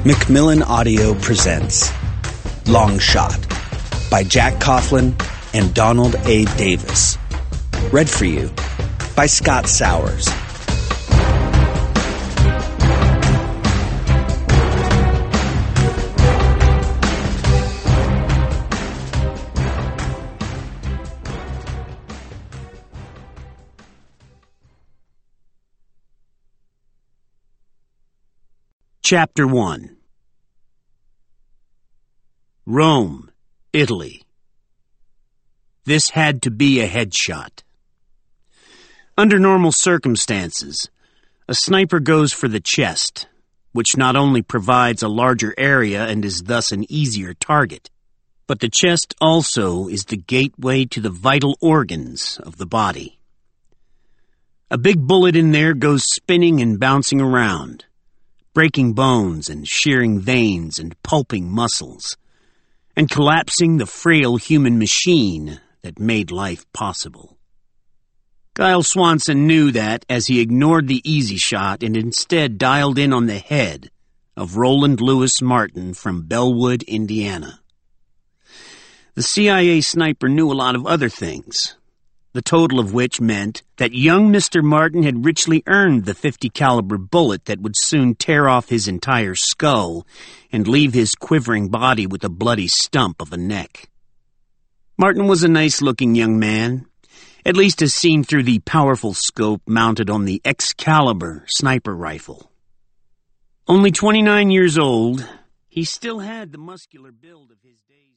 Macmillan Audio presents Long Shot by Jack Coughlin and Donald A. Davis. Read for you by Scott Sowers. Chapter 1. Rome, Italy. This had to be a headshot. Under normal circumstances, a sniper goes for the chest, which not only provides a larger area and is thus an easier target, but the chest also is the gateway to the vital organs of the body. A big bullet in there goes spinning and bouncing around, breaking bones and shearing veins and pulping muscles, and collapsing the frail human machine that made life possible. Kyle Swanson knew that as he ignored the easy shot and instead dialed in on the head of Roland Lewis Martin from Bellwood, Indiana. The CIA sniper knew a lot of other things, the total of which meant that young Mr. Martin had richly earned the .50 caliber bullet that would soon tear off his entire skull and leave his quivering body with a bloody stump of a neck. Martin was a nice-looking young man, at least as seen through the powerful scope mounted on the Excalibur sniper rifle. Only 29 years old, he still had the muscular build of his days.